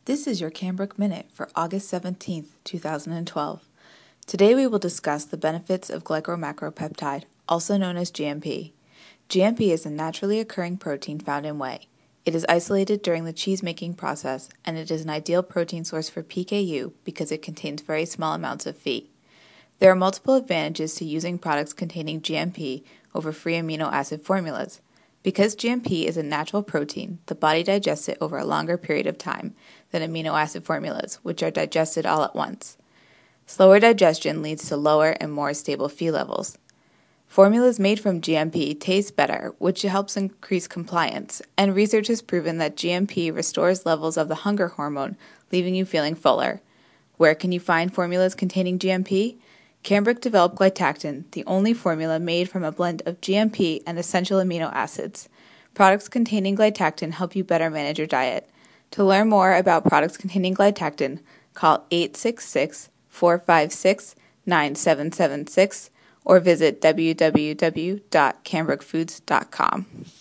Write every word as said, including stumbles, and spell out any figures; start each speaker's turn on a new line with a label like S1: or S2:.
S1: This is your Cambrook Minute for August seventeenth, two thousand twelve. Today we will discuss the benefits of glycomacropeptide, also known as G M P. G M P is a naturally occurring protein found in whey. It is isolated during the cheese-making process, and it is an ideal protein source for P K U because it contains very small amounts of Phe. There are multiple advantages to using products containing G M P over free amino acid formulas. Because G M P is a natural protein, the body digests it over a longer period of time than amino acid formulas, which are digested all at once. Slower digestion leads to lower and more stable Phe levels. Formulas made from G M P taste better, which helps increase compliance, and research has proven that G M P restores levels of the hunger hormone, leaving you feeling fuller. Where can you find formulas containing G M P? Cambrook developed Glytactin, the only formula made from a blend of G M P and essential amino acids. Products containing Glytactin help you better manage your diet. To learn more about products containing Glytactin, call eight six six, four five six, nine seven seven six or visit w w w dot cambrook foods dot com.